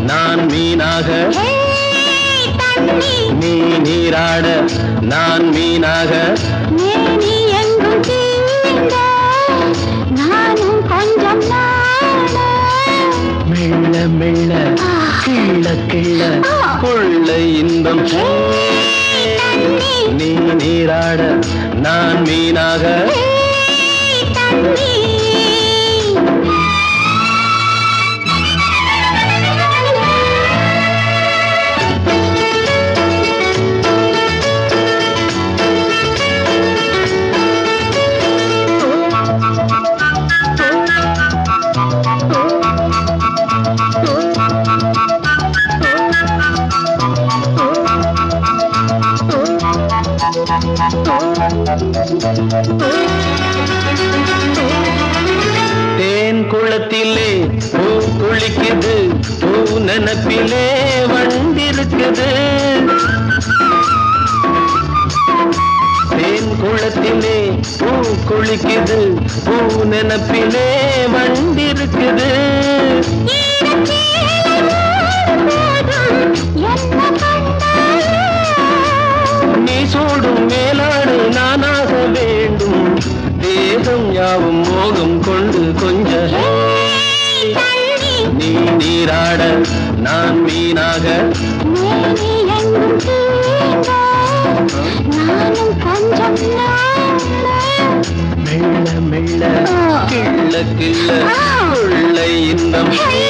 நான் மீனாக நீ நீராட நான் மீனாக நீ எங்கும் தீண்ட நானும் கொஞ்சம் மெல்ல மெல்ல கிள்ள கிள்ள கொள்ளை இன்பம் நீ நீராட நான் மீனாக தேன் குளத்திலே பூ குளிக்குது பூ நினப்பிலே வந்திருக்குது தேன் குளத்திலே பூ குளிக்குது பூ நினப்பிலே வந்திருக்குது நீ சூடும் மேலாடு நானாக வேண்டும் தேகம் யாவும் மோகம் கொண்டு கொஞ்ச நீ நீராட நான் மீனாக மெல்ல மெல்ல கிள்ள கிள்ள கொள்ளை இன்பம்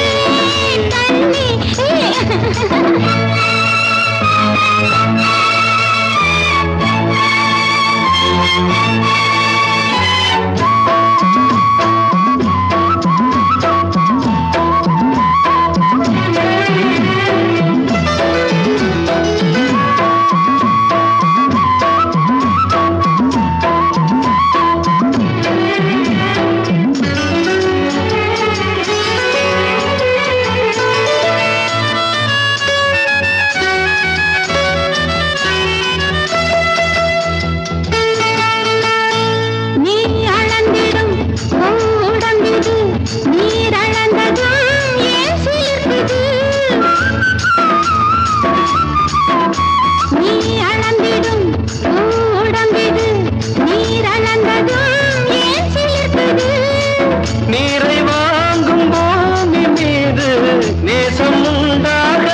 நீரை வாங்கும் பூமி மீது நேசம் உண்டாக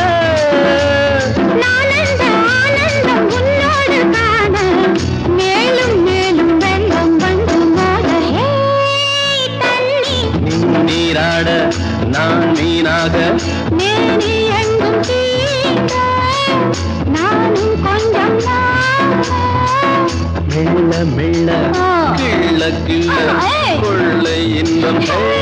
ஆனந்தம் உன்னோடு காண மேலும் மேலும் வெள்ளம் வந்து மோத தண்ணி நீ நீராட நான் மீனாக நீ எங்கும் தீண்ட நானும் கொஞ்சம் மெல்ல மெல்ல கிள்ள கிள்ள கொள்ளை இன்பம்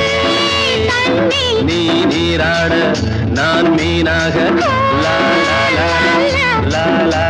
நீ நீராட நான் மீனாக லா லா லா லா லா